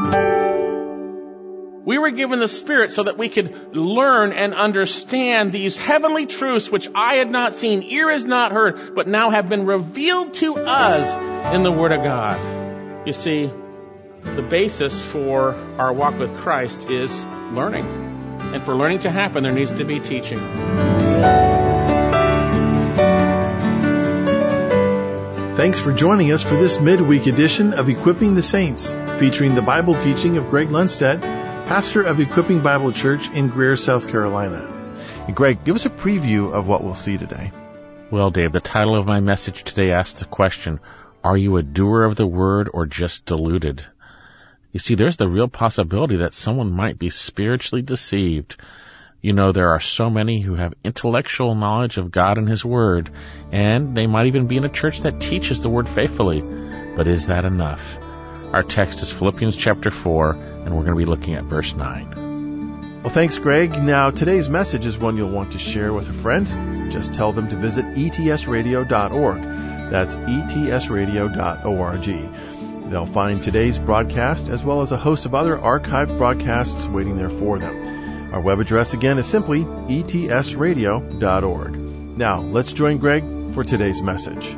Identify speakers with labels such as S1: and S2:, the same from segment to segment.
S1: We were given the Spirit so that we could learn and understand these heavenly truths which eye had not seen, ear has not heard, but now have been revealed to us in the Word of God. You see, the basis for our walk with Christ is learning. And for learning to happen, there needs to be teaching.
S2: Thanks for joining us for this midweek edition of Equipping the Saints, featuring the Bible teaching of Greg Lundstedt, pastor of Equipping Bible Church in Greer, South Carolina. And Greg, give us a preview of what we'll see today.
S1: Well, Dave, the title of my message today asks the question, are you a doer of the word or just deluded? You see, there's the real possibility that someone might be spiritually deceived. You know, there are so many who have intellectual knowledge of God and His Word, and they might even be in a church that teaches the Word faithfully. But is that enough? Our text is Philippians chapter 4, and we're going to be looking at verse 9.
S2: Well, thanks, Greg. Now, today's message is one you'll want to share with a friend. Just tell them to visit etsradio.org. That's etsradio.org. They'll find today's broadcast as well as a host of other archived broadcasts waiting there for them. Our web address again is simply etsradio.org. Now, let's join Greg for today's message.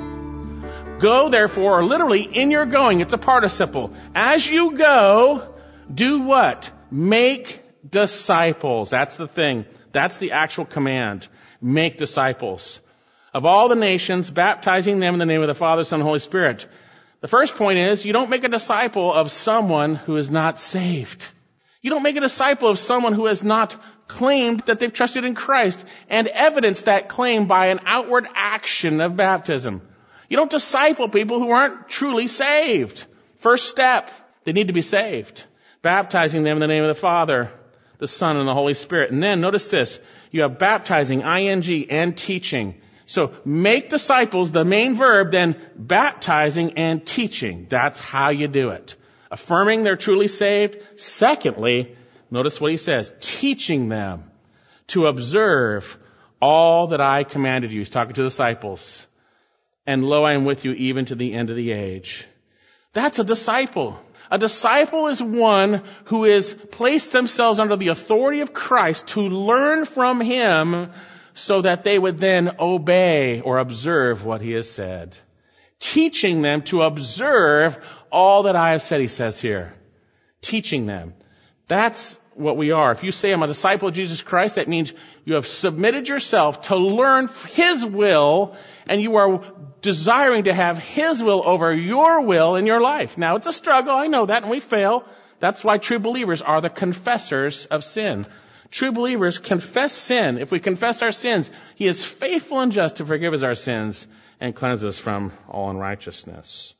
S1: Go, therefore, or literally in your going, it's a participle. As you go, do what? Make disciples. That's the thing. That's the actual command. Make disciples of all the nations, baptizing them in the name of the Father, Son, and Holy Spirit. The first point is, you don't make a disciple of someone who is not saved. You don't make a disciple of someone who has not claimed that they've trusted in Christ and evidenced that claim by an outward action of baptism. You don't disciple people who aren't truly saved. First step, they need to be saved. Baptizing them in the name of the Father, the Son, and the Holy Spirit. And then notice this, you have baptizing, ing, and teaching. So make disciples, the main verb, then baptizing and teaching. That's how you do it. Affirming they're truly saved. Secondly, notice what he says, teaching them to observe all that I commanded you. He's talking to the disciples. And lo, I am with you even to the end of the age. That's a disciple. A disciple is one who has placed themselves under the authority of Christ to learn from Him so that they would then obey or observe what He has said. Teaching them to observe all that I have said, he says here. Teaching them. That's what we are. If you say I'm a disciple of Jesus Christ, that means you have submitted yourself to learn His will, and you are desiring to have His will over your will in your life. Now, it's a struggle. I know that, and we fail. That's why true believers are the confessors of sin. True believers confess sin. If we confess our sins, He is faithful and just to forgive us our sins and cleanse us from all unrighteousness.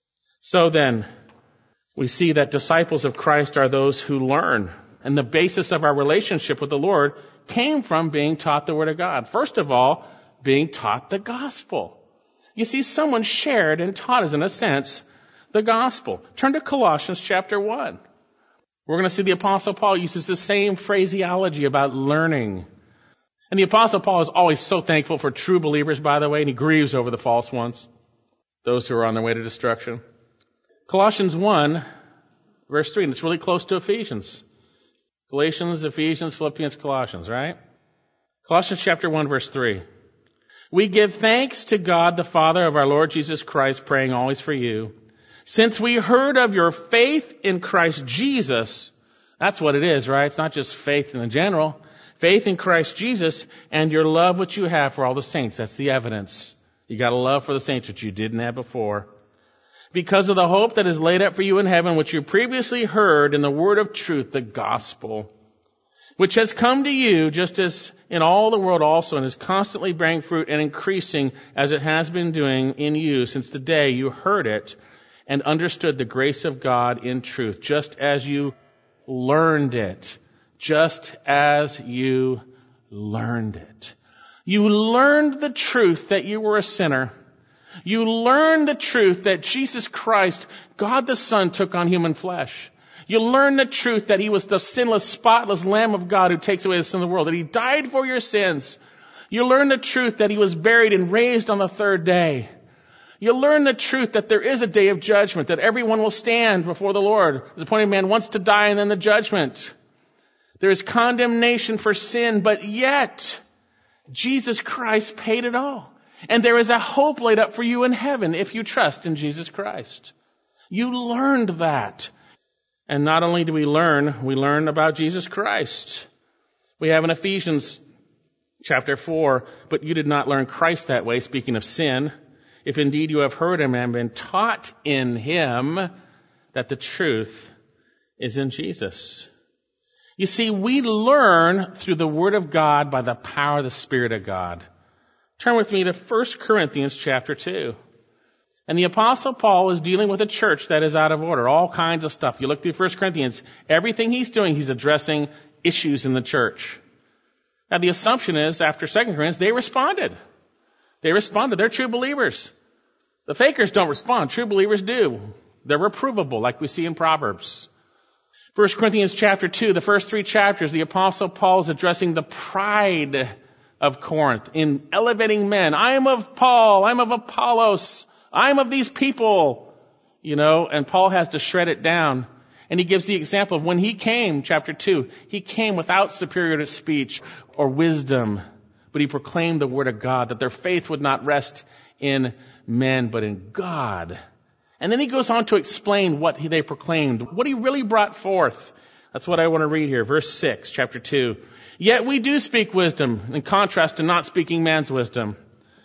S1: So then, we see that disciples of Christ are those who learn. And the basis of our relationship with the Lord came from being taught the Word of God. First of all, being taught the gospel. You see, someone shared and taught us, in a sense, the gospel. Turn to Colossians chapter 1. We're going to see the Apostle Paul uses the same phraseology about learning. And the Apostle Paul is always so thankful for true believers, by the way, and he grieves over the false ones, those who are on their way to destruction. Colossians 1, verse 3, and it's really close to Ephesians. Galatians, Ephesians, Philippians, Colossians, right? Colossians chapter 1, verse 3. We give thanks to God, the Father of our Lord Jesus Christ, praying always for you. Since we heard of your faith in Christ Jesus, that's what it is, right? It's not just faith in general. Faith in Christ Jesus and your love which you have for all the saints. That's the evidence. You got a love for the saints which you didn't have before. Because of the hope that is laid up for you in heaven, which you previously heard in the word of truth, the gospel, which has come to you just as in all the world also, and is constantly bearing fruit and increasing as it has been doing in you since the day you heard it and understood the grace of God in truth, just as you learned it. Just as you learned it. You learned the truth that you were a sinner. You learned the truth that Jesus Christ, God the Son, took on human flesh. You learned the truth that He was the sinless, spotless Lamb of God who takes away the sin of the world, that He died for your sins. You learned the truth that He was buried and raised on the third day. You learn the truth that there is a day of judgment, that everyone will stand before the Lord. The appointed man wants to die and then the judgment. There is condemnation for sin, but yet Jesus Christ paid it all. And there is a hope laid up for you in heaven if you trust in Jesus Christ. You learned that. And not only do we learn about Jesus Christ. We have in Ephesians chapter 4, but you did not learn Christ that way, speaking of sin. If indeed you have heard him and been taught in him that the truth is in Jesus. You see, we learn through the Word of God by the power of the Spirit of God. Turn with me to 1 Corinthians chapter 2. And the Apostle Paul is dealing with a church that is out of order, all kinds of stuff. You look through 1 Corinthians, everything he's doing, he's addressing issues in the church. Now the assumption is, after 2 Corinthians, they responded. They're true believers. The fakers don't respond. True believers do. They're reprovable, like we see in Proverbs. 1 Corinthians chapter 2, the first 3 chapters, the Apostle Paul is addressing the pride of Corinth in elevating men. I am of Paul. I'm of Apollos. I'm of these people. And Paul has to shred it down. And he gives the example of when he came, chapter 2, he came without superior speech or wisdom. But he proclaimed the word of God, that their faith would not rest in men, but in God. And then he goes on to explain what they proclaimed, what he really brought forth. That's what I want to read here. Verse 6, chapter 2. Yet we do speak wisdom, in contrast to not speaking man's wisdom.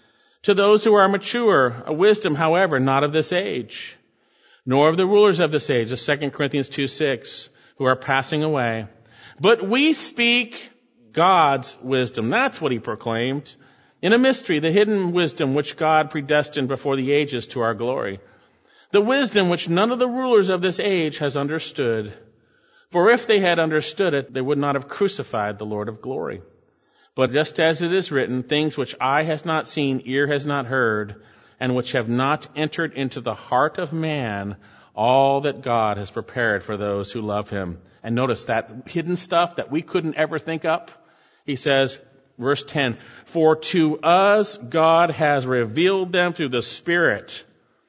S1: To those who are mature, a wisdom, however, not of this age, nor of the rulers of this age, 2 Corinthians 2:6, who are passing away. But we speak God's wisdom. That's what he proclaimed. In a mystery, the hidden wisdom which God predestined before the ages to our glory. The wisdom which none of the rulers of this age has understood. For if they had understood it, they would not have crucified the Lord of glory. But just as it is written, things which eye has not seen, ear has not heard, and which have not entered into the heart of man, all that God has prepared for those who love him. And notice that hidden stuff that we couldn't ever think up. He says, verse 10, for to us God has revealed them through the Spirit.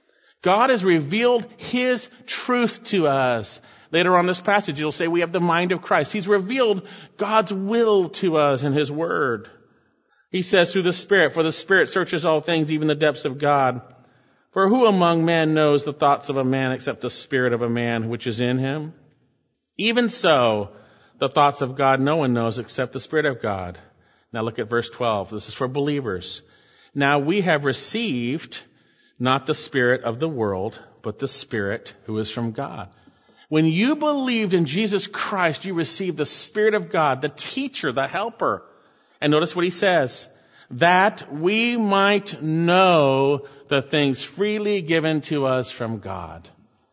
S1: God has revealed his truth to us. Later on in this passage, you'll say we have the mind of Christ. He's revealed God's will to us in his word. He says through the Spirit, for the Spirit searches all things, even the depths of God. For who among men knows the thoughts of a man except the spirit of a man which is in him? Even so, the thoughts of God no one knows except the Spirit of God. Now look at verse 12. This is for believers. Now we have received not the spirit of the world, but the Spirit who is from God. When you believed in Jesus Christ, you received the Spirit of God, the teacher, the helper. And notice what he says, that we might know the things freely given to us from God.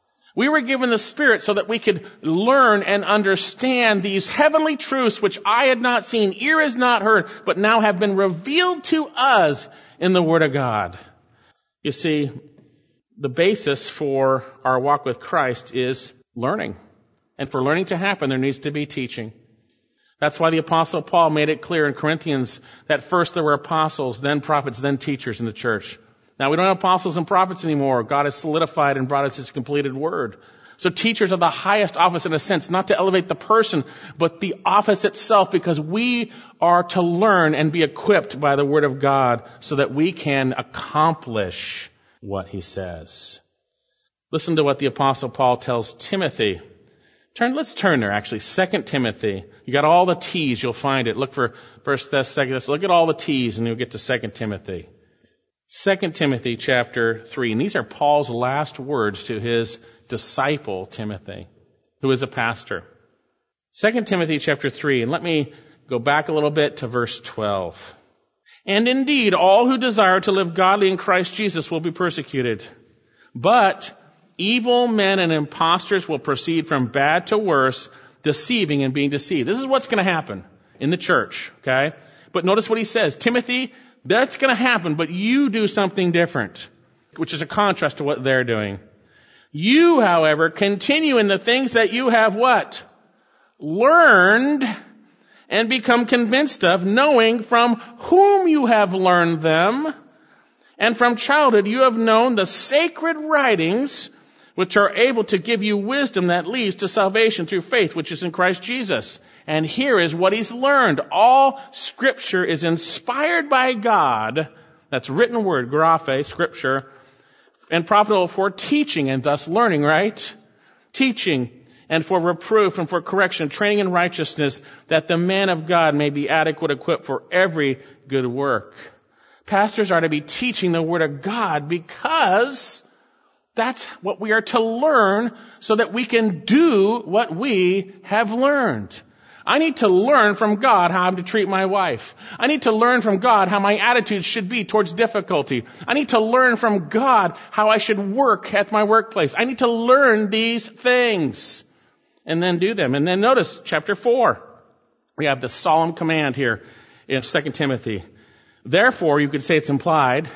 S1: We were given the Spirit so that we could learn and understand these heavenly truths which eye had not seen, ear has not heard, but now have been revealed to us in the Word of God. You see, the basis for our walk with Christ is learning. And for learning to happen, there needs to be teaching. That's why the Apostle Paul made it clear in Corinthians that first there were apostles, then prophets, then teachers in the church. Now we don't have apostles and prophets anymore. God has solidified and brought us his completed word. So teachers are the highest office in a sense, not to elevate the person, but the office itself, because we are to learn and be equipped by the word of God so that we can accomplish what he says. Listen to what the Apostle Paul tells Timothy. Let's turn there actually. 2 Timothy. You got all the T's, you'll find it. Look for 1 Thessalonians. Look at all the T's and you'll get to 2 Timothy. 2 Timothy chapter 3. And these are Paul's last words to his disciple Timothy, who is a pastor. 2 Timothy chapter 3. And let me go back a little bit to verse 12. And indeed, all who desire to live godly in Christ Jesus will be persecuted. But evil men and impostors will proceed from bad to worse, deceiving and being deceived. This is what's going to happen in the church, okay? But notice what he says. Timothy, that's going to happen, but you do something different, which is a contrast to what they're doing. You, however, continue in the things that you have what? Learned and become convinced of, knowing from whom you have learned them, And from childhood you have known the sacred writings, which are able to give you wisdom that leads to salvation through faith, which is in Christ Jesus. And here is what he's learned. All Scripture is inspired by God. That's written word, graphe, Scripture, and profitable for teaching and thus learning, right? Teaching and for reproof and for correction, training in righteousness, that the man of God may be adequate, equipped for every good work. Pastors are to be teaching the Word of God because that's what we are to learn so that we can do what we have learned. I need to learn from God how I'm to treat my wife. I need to learn from God how my attitude should be towards difficulty. I need to learn from God how I should work at my workplace. I need to learn these things and then do them. And then notice chapter 4. We have the solemn command here in 2 Timothy. Therefore, you could say it's implied,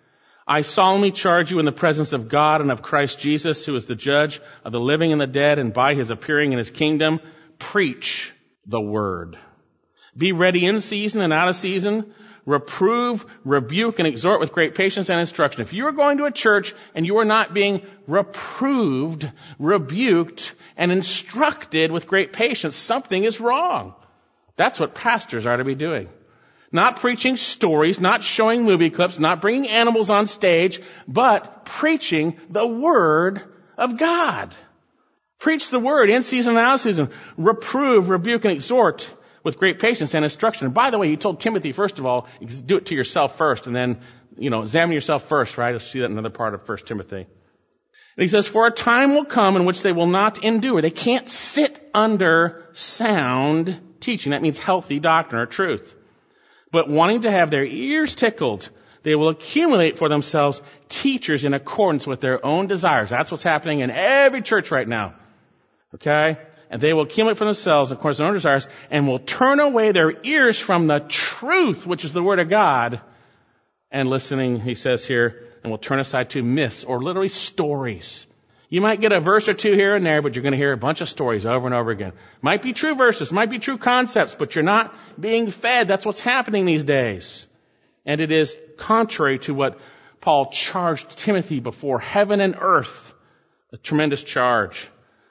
S1: I solemnly charge you in the presence of God and of Christ Jesus, who is the judge of the living and the dead, and by his appearing in his kingdom, preach the word. Be ready in season and out of season. Reprove, rebuke, and exhort with great patience and instruction. If you are going to a church and you are not being reproved, rebuked, and instructed with great patience, something is wrong. That's what pastors are to be doing. Not preaching stories, not showing movie clips, not bringing animals on stage, but preaching the Word of God. Preach the Word in season and out of season. Reprove, rebuke, and exhort with great patience and instruction. And by the way, he told Timothy, first of all, do it to yourself first, and then, examine yourself first, right? You'll see that in another part of 1 Timothy. And he says, for a time will come in which they will not endure. They can't sit under sound teaching. That means healthy doctrine or truth. But wanting to have their ears tickled, they will accumulate for themselves teachers in accordance with their own desires. That's what's happening in every church right now. Okay? And they will accumulate for themselves, of course, their own desires, and will turn away their ears from the truth, which is the Word of God, and listening, he says here, and will turn aside to myths, or literally stories. You might get a verse or two here and there, but you're going to hear a bunch of stories over and over again. Might be true verses, might be true concepts, but you're not being fed. That's what's happening these days. And it is contrary to what Paul charged Timothy before heaven and earth. A tremendous charge.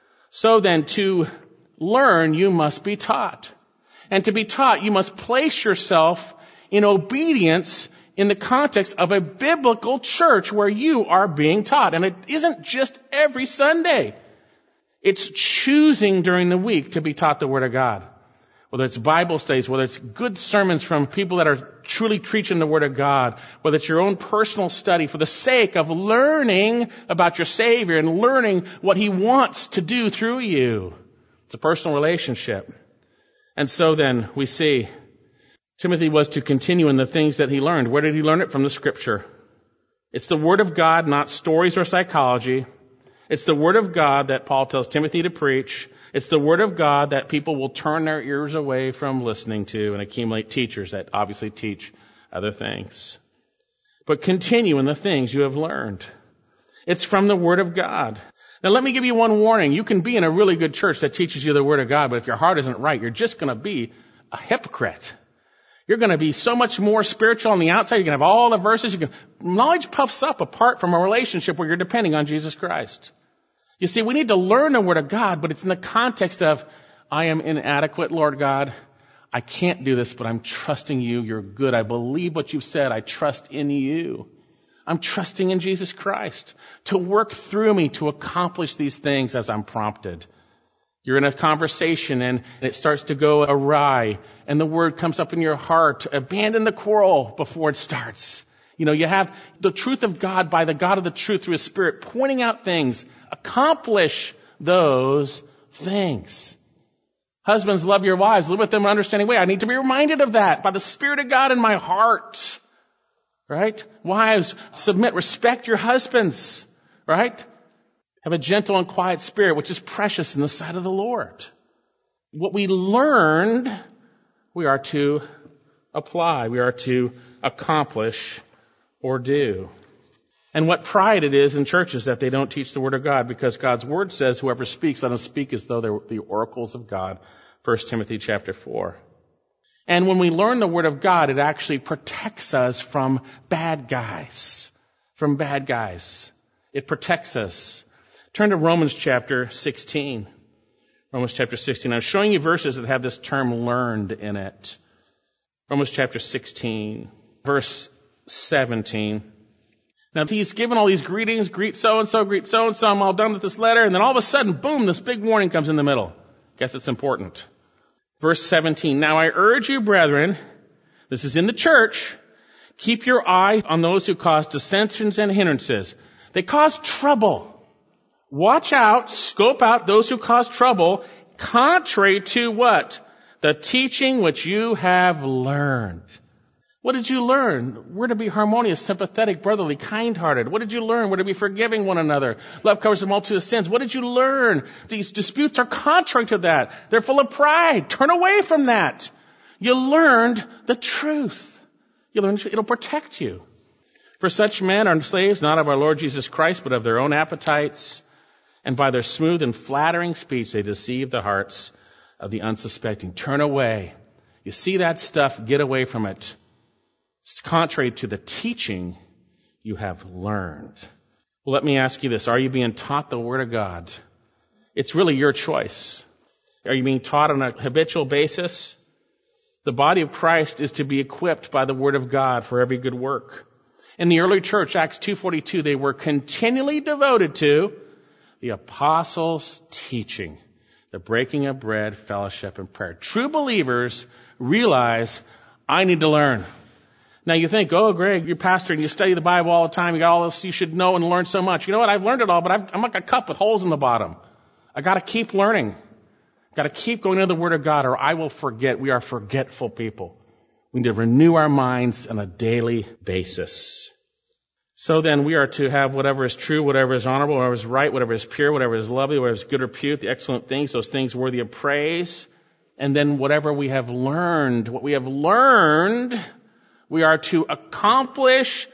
S1: So then, to learn, you must be taught. And to be taught, you must place yourself in obedience in the context of a biblical church where you are being taught. And it isn't just every Sunday. It's choosing during the week to be taught the Word of God. Whether it's Bible studies, whether it's good sermons from people that are truly preaching the Word of God, whether it's your own personal study for the sake of learning about your Savior and learning what He wants to do through you. It's a personal relationship. And so then we see Timothy was to continue in the things that he learned. Where did he learn it? From the Scripture. It's the Word of God, not stories or psychology. It's the Word of God that Paul tells Timothy to preach. It's the Word of God that people will turn their ears away from listening to and accumulate teachers that obviously teach other things. But continue in the things you have learned. It's from the Word of God. Now let me give you one warning. You can be in a really good church that teaches you the Word of God, but if your heart isn't right, you're just going to be a hypocrite. You're going to be so much more spiritual on the outside. You're going to have all the verses. Knowledge puffs up apart from a relationship where you're depending on Jesus Christ. You see, we need to learn the Word of God, but it's in the context of, I am inadequate, Lord God. I can't do this, but I'm trusting you. You're good. I believe what you've said. I trust in you. I'm trusting in Jesus Christ to work through me to accomplish these things as I'm prompted. You're in a conversation and it starts to go awry and the word comes up in your heart. Abandon the quarrel before it starts. You have the truth of God by the God of the truth through His Spirit pointing out things. Accomplish those things. Husbands, love your wives. Live with them in an understanding way. I need to be reminded of that by the Spirit of God in my heart. Right? Wives, submit, respect your husbands. Right? Have a gentle and quiet spirit, which is precious in the sight of the Lord. What we learned, we are to apply. We are to accomplish or do. And what pride it is in churches that they don't teach the Word of God, because God's Word says, whoever speaks, let him speak as though they were the oracles of God. 1 Timothy chapter 4. And when we learn the Word of God, it actually protects us from bad guys. From bad guys. It protects us. Turn to Romans chapter 16. Romans chapter 16. I'm showing you verses that have this term learned in it. Romans chapter 16, verse 17. Now he's given all these greetings, greet so-and-so, I'm all done with this letter, and then all of a sudden, boom, this big warning comes in the middle. Guess it's important. Verse 17, now I urge you, brethren, this is in the church, keep your eye on those who cause dissensions and hindrances. They cause trouble. Watch out, scope out those who cause trouble, contrary to what? The teaching which you have learned. What did you learn? We're to be harmonious, sympathetic, brotherly, kind-hearted. What did you learn? We're to be forgiving one another. Love covers a multitude of sins. What did you learn? These disputes are contrary to that. They're full of pride. Turn away from that. You learned the truth. You learned it'll protect you. For such men are slaves not of our Lord Jesus Christ, but of their own appetites. And by their smooth and flattering speech, they deceive the hearts of the unsuspecting. Turn away. You see that stuff, get away from it. It's contrary to the teaching you have learned. Well, let me ask you this. Are you being taught the Word of God? It's really your choice. Are you being taught on a habitual basis? The body of Christ is to be equipped by the Word of God for every good work. In the early church, Acts 2:42, they were continually devoted to the apostles' teaching, the breaking of bread, fellowship, and prayer. True believers realize, I need to learn. Now you think, oh, Greg, you're a pastor and you study the Bible all the time. You got all this you should know and learn so much. You know what? I've learned it all, but I'm like a cup with holes in the bottom. I got to keep learning. Got to keep going into the Word of God or I will forget. We are forgetful people. We need to renew our minds on a daily basis. So then we are to have whatever is true, whatever is honorable, whatever is right, whatever is pure, whatever is lovely, whatever is good repute, the excellent things, those things worthy of praise. And then whatever we have learned, what we have learned, we are to accomplish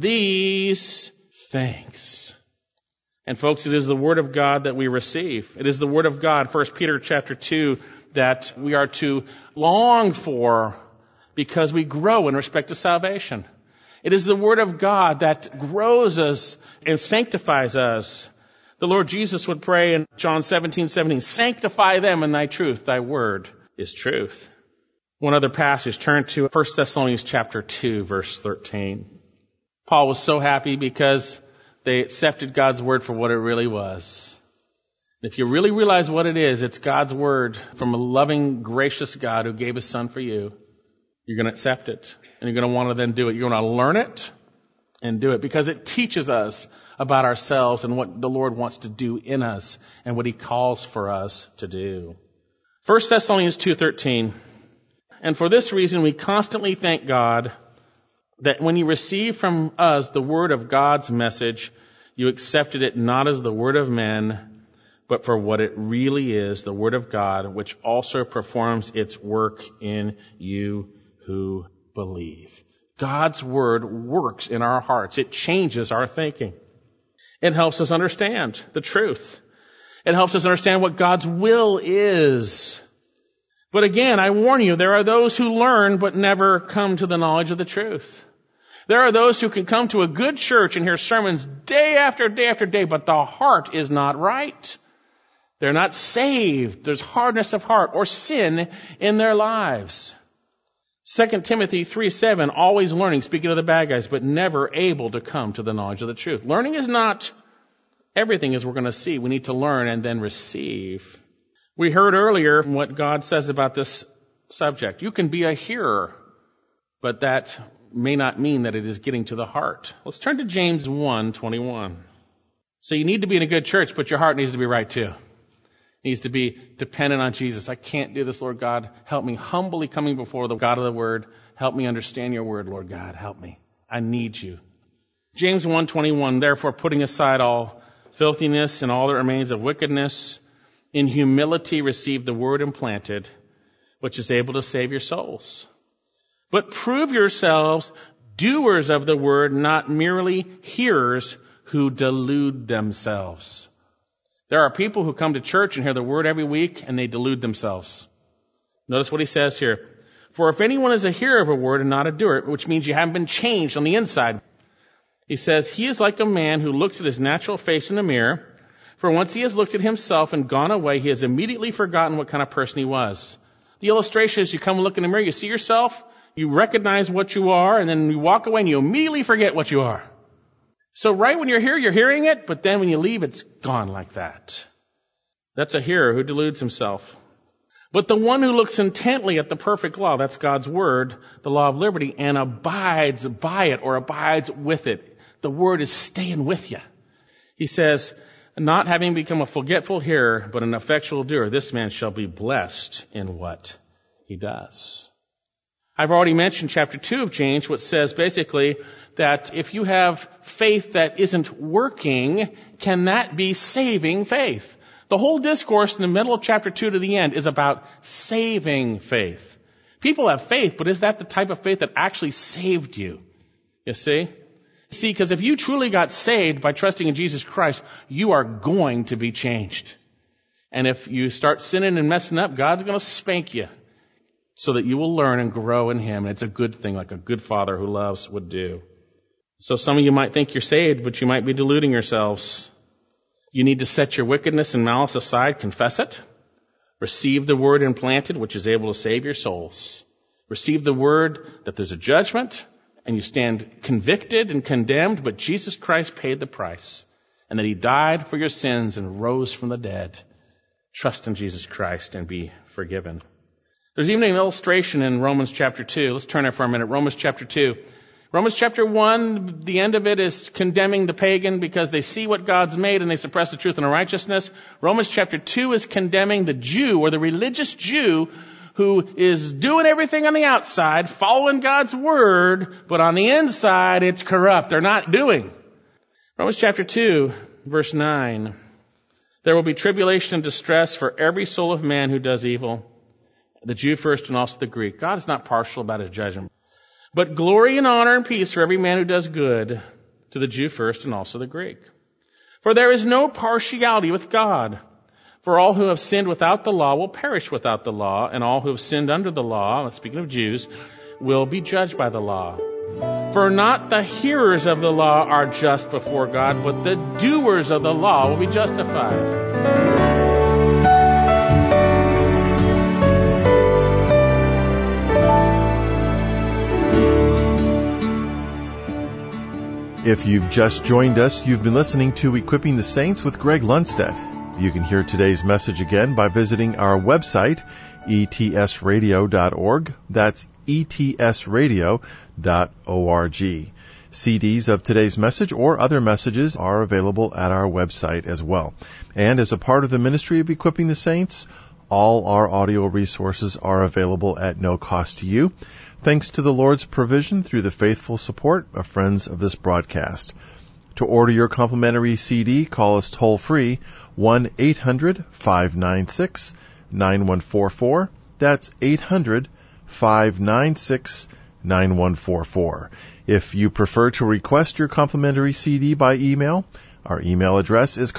S1: these things. And folks, it is the Word of God that we receive. It is the Word of God, 1 Peter chapter 2, that we are to long for because we grow in respect to salvation. It is the Word of God that grows us and sanctifies us. The Lord Jesus would pray in John 17:17, sanctify them in thy truth. Thy word is truth. One other passage, turn to 1 Thessalonians chapter 2, verse 13. Paul was so happy because they accepted God's word for what it really was. If you really realize what it is, it's God's word from a loving, gracious God who gave his son for you. You're going to accept it. And you're going to want to then do it. You're going to learn it and do it because it teaches us about ourselves and what the Lord wants to do in us and what he calls for us to do. 1 Thessalonians 2:13. And for this reason, we constantly thank God that when you receive from us the word of God's message, you accepted it not as the word of men, but for what it really is, the word of God, which also performs its work in you who believe. God's word works in our hearts. It changes our thinking. It helps us understand the truth. It helps us understand what God's will is. But again, I warn you, there are those who learn but never come to the knowledge of the truth. There are those who can come to a good church and hear sermons day after day after day, but the heart is not right. They're not saved. There's hardness of heart or sin in their lives. 2 Timothy 3:7, always learning, speaking of the bad guys, but never able to come to the knowledge of the truth. Learning is not everything as we're going to see. We need to learn and then receive. We heard earlier what God says about this subject. You can be a hearer, but that may not mean that it is getting to the heart. Let's turn to James 1:21. So you need to be in a good church, but your heart needs to be right too. It needs to be dependent on Jesus. I can't do this, Lord God. Help me humbly coming before the God of the Word. Help me understand your word, Lord God. Help me. I need you. James 1:21, therefore putting aside all filthiness and all that remains of wickedness, in humility receive the word implanted, which is able to save your souls. But prove yourselves doers of the word, not merely hearers who delude themselves. There are people who come to church and hear the word every week and they delude themselves. Notice what he says here. For if anyone is a hearer of a word and not a doer, which means you haven't been changed on the inside, he says, he is like a man who looks at his natural face in the mirror. For once he has looked at himself and gone away, he has immediately forgotten what kind of person he was. The illustration is you come and look in the mirror, you see yourself, you recognize what you are, and then you walk away and you immediately forget what you are. So right when you're here, you're hearing it, but then when you leave, it's gone like that. That's a hearer who deludes himself. But the one who looks intently at the perfect law, that's God's word, the law of liberty, and abides by it or abides with it. The word is staying with you. He says, not having become a forgetful hearer, but an effectual doer, this man shall be blessed in what he does. I've already mentioned chapter 2 of James, which says basically that if you have faith that isn't working, can that be saving faith? The whole discourse in the middle of chapter 2 to the end is about saving faith. People have faith, but is that the type of faith that actually saved you? You see? See, because if you truly got saved by trusting in Jesus Christ, you are going to be changed. And if you start sinning and messing up, God's going to spank you so that you will learn and grow in Him. And it's a good thing, like a good father who loves would do. So some of you might think you're saved, but you might be deluding yourselves. You need to set your wickedness and malice aside, confess it. Receive the word implanted, which is able to save your souls. Receive the word that there's a judgment, and you stand convicted and condemned, but Jesus Christ paid the price, and that He died for your sins and rose from the dead. Trust in Jesus Christ and be forgiven. There's even an illustration in Romans chapter 2. Let's turn there for a minute. Romans chapter 2. Romans chapter 1, the end of it is condemning the pagan because they see what God's made and they suppress the truth and righteousness. Romans chapter 2 is condemning the Jew or the religious Jew who is doing everything on the outside, following God's word, but on the inside it's corrupt. They're not doing. Romans chapter 2, verse 9. There will be tribulation and distress for every soul of man who does evil, the Jew first and also the Greek. God is not partial about His judgment. But glory and honor and peace for every man who does good, to the Jew first and also the Greek. For there is no partiality with God. For all who have sinned without the law will perish without the law, and all who have sinned under the law, speaking of Jews, will be judged by the law. For not the hearers of the law are just before God, but the doers of the law will be justified.
S2: If you've just joined us, you've been listening to Equipping the Saints with Greg Lundstedt. You can hear today's message again by visiting our website, etsradio.org. That's etsradio.org. CDs of today's message or other messages are available at our website as well. And as a part of the ministry of Equipping the Saints, all our audio resources are available at no cost to you, thanks to the Lord's provision through the faithful support of friends of this broadcast. To order your complimentary CD, call us toll-free, 1-800-596-9144. That's 800-596-9144. If you prefer to request your complimentary CD by email, our email address is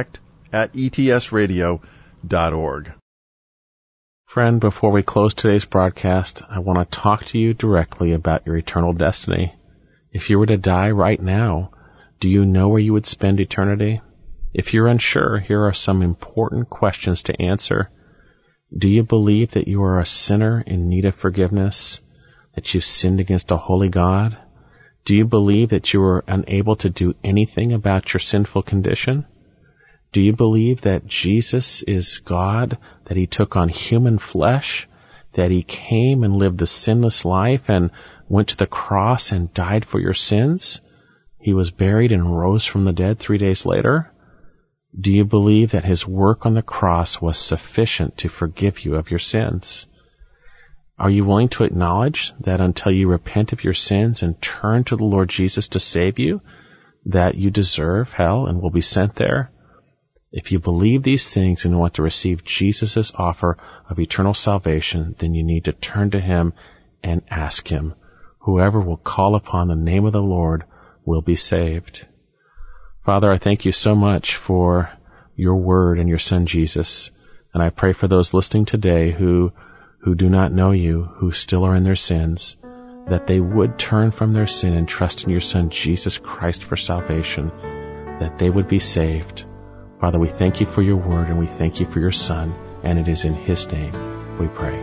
S2: contact@etsradio.org.
S1: Friend, before we close today's broadcast, I want to talk to you directly about your eternal destiny. If you were to die right now, do you know where you would spend eternity? If you're unsure, here are some important questions to answer. Do you believe that you are a sinner in need of forgiveness, that you've sinned against a holy God? Do you believe that you are unable to do anything about your sinful condition? Do you believe that Jesus is God, that He took on human flesh, that He came and lived the sinless life and went to the cross and died for your sins? He was buried and rose from the dead 3 days later? Do you believe that His work on the cross was sufficient to forgive you of your sins? Are you willing to acknowledge that until you repent of your sins and turn to the Lord Jesus to save you, that you deserve hell and will be sent there? If you believe these things and want to receive Jesus' offer of eternal salvation, then you need to turn to Him and ask Him. Whoever will call upon the name of the Lord will be saved. Father, I thank You so much for Your word and Your Son Jesus. And I pray for those listening today who who do not know you, who still are in their sins, that they would turn from their sin and trust in your Son, Jesus Christ, for salvation, that they would be saved. Father, we thank you for your word, and we thank you for your Son, and it is in his name we pray.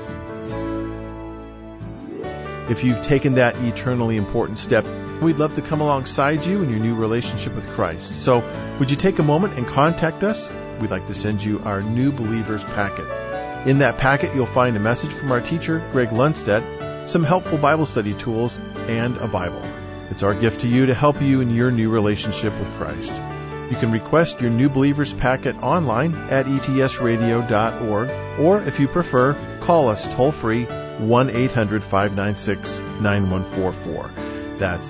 S2: If you've taken that eternally important step, we'd love to come alongside you in your new relationship with Christ. So would you take a moment and contact us? We'd like to send you our New Believers packet. In that packet, you'll find a message from our teacher, Greg Lundstedt, some helpful Bible study tools, and a Bible. It's our gift to you to help you in your new relationship with Christ. You can request your New Believers packet online at etsradio.org, or if you prefer, call us toll-free 1-800-596-9144. That's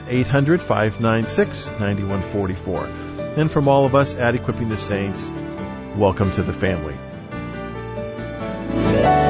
S2: 800-596-9144. And from all of us at Equipping the Saints, welcome to the family.